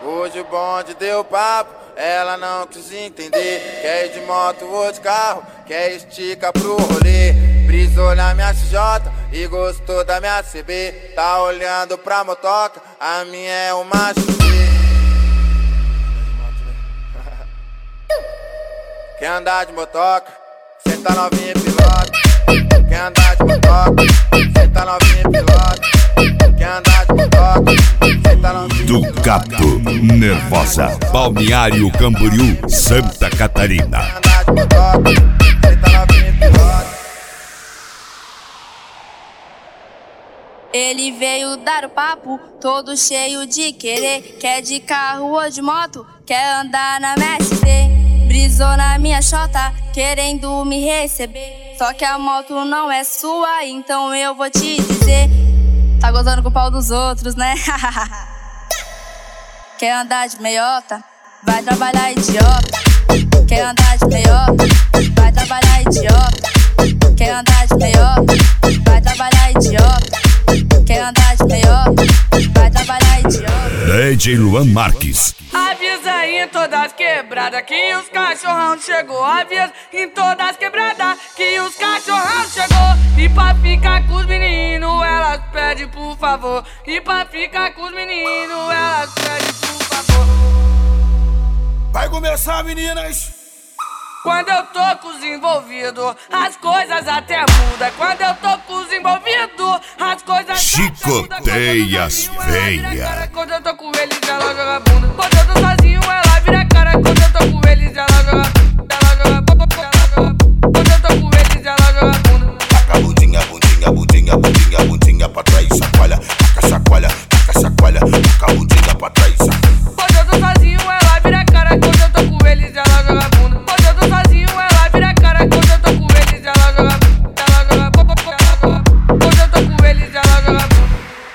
Hoje o bonde deu papo, ela não quis entender. Quer ir de moto ou de carro, quer estica pro rolê. Brisou na minha CJ e gostou da minha CB. Tá olhando pra motoca, a minha é uma XP. Quer andar de motoca, cê tá novinha e pilota. Quer andar de motoca, cê tá novinha e pilota. Quer andar de motoca, cê tá novinha e pilota. Do Cato, Nervosa, Balneário Camboriú, Santa Catarina. Quer andar de motoca, cê tá novinha e pilota. Ele veio dar o papo, todo cheio de querer. Quer de carro ou de moto, quer andar na MST. Brisou na minha xota, querendo me receber. Só que a moto não é sua, então eu vou te dizer. Tá gozando com o pau dos outros, né? Quer andar de meiota? Vai trabalhar, idiota. Quer andar de meiota? Vai trabalhar, idiota. Quer andar de meiota? Vai trabalhar, idiota. Quer andar de meiota? Vai trabalhar, idiota. DJ Luan Marques. Avisa aí em todas as quebradas que os cachorrão chegou. Avisa em todas as quebradas que os cachorrão chegou. E pra ficar com os meninos, elas pedem por favor. E pra ficar com os meninos, elas pedem por favor. Vai começar, meninas! Quando eu tô com os envolvidos, as coisas até mudam. Quando eu tô com os envolvidos, as coisas Chicoteia as feias. Quando eu tô com eles, ela joga bunda. Quando eu tô sozinho, ela vira cara. Quando eu tô com eles, ela joga bunda. Quando eu tô com eles, ela joga bunda. Taca a bundinha, bundinha, bundinha, bundinha, bundinha pra trás, chacoalha. Taca chacoalha, taca chacoalha. Taca a bundinha pra trás, chacoalha. Quando eu tô sozinho, ela vira cara. Quando eu tô com eles, ela joga bunda. Quando eu tô sozinho, ela vira cara. Quando eu tô com eles, ela joga bunda. Quando eu tô com eles, ela joga bunda.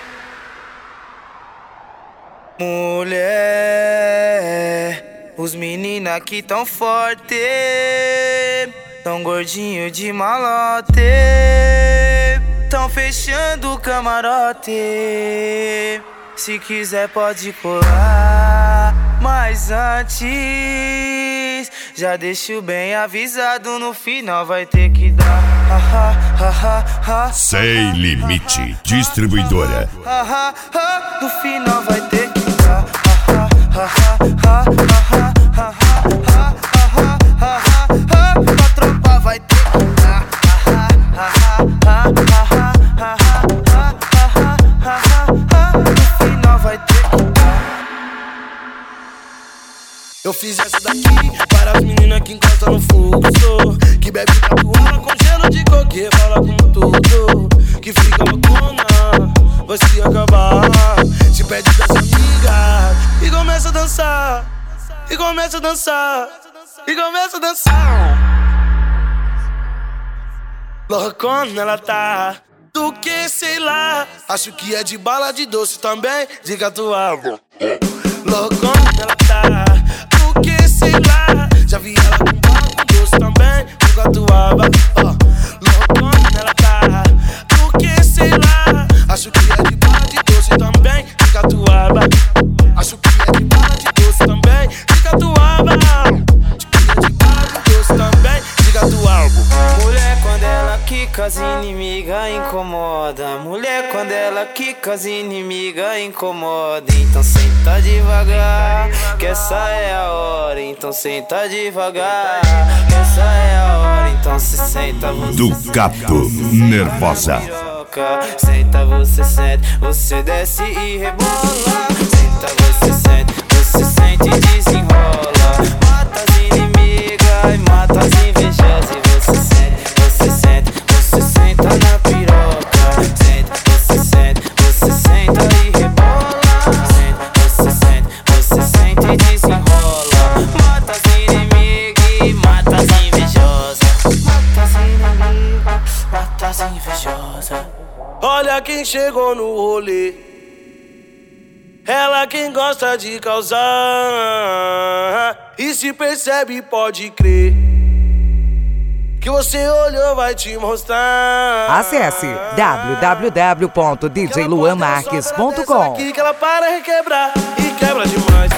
Mulher, os meninos aqui tão forte, tão gordinho de malote, tão fechando o camarote. Se quiser pode colar, mas antes já deixo bem avisado, no final vai ter que dar. Sem Limite, distribuidora. No final vai ter que dar. Pra tropa vai ter que dar. No final vai ter que dar. Eu fiz essa daqui para as meninas que encostam no fluxo, que bebe capoeira com gelo de coque, fala com tudo, que fica loucona, vai se acabar. Se pede das amigas e começa a dançar, e começa a dançar, e começa a dançar. Loucona ela tá, do que sei lá. Acho que é de bala de doce também, de catuaba. Loucona ela tá, do que sei lá. Já vi ela com bala com doce também, de catuaba. Loucona ela tá, do que sei lá. Acho que é de bala de doce também, de catuaba. Acho que é de bala de doce também, de catuaba. Acho que é de bala de doce também, de catuaba. Mulher quando ela quica as inimigas incomoda. Mulher quando ela quica as inimigas incomoda. Então senta devagar, que essa é a hora. Então senta devagar, que essa é a hora. Então se senta, você Do Cato, Nervosa. Senta, você sente, você desce e rebola. Senta, você sente e desenrola. Mata as inimigas e mata as invejosas. E você senta na piroca. Senta, você senta e rebola. Senta, você sente e desenrola. Mata as inimigas e mata as invejosas. Mata as inimigas, mata as invejosas. Olha quem chegou no rolê, ela quem gosta de causar, e se percebe pode crer, que você olhou vai te mostrar. Acesse www.djluanmarques.com. Aqui que ela para requebrar e quebra demais.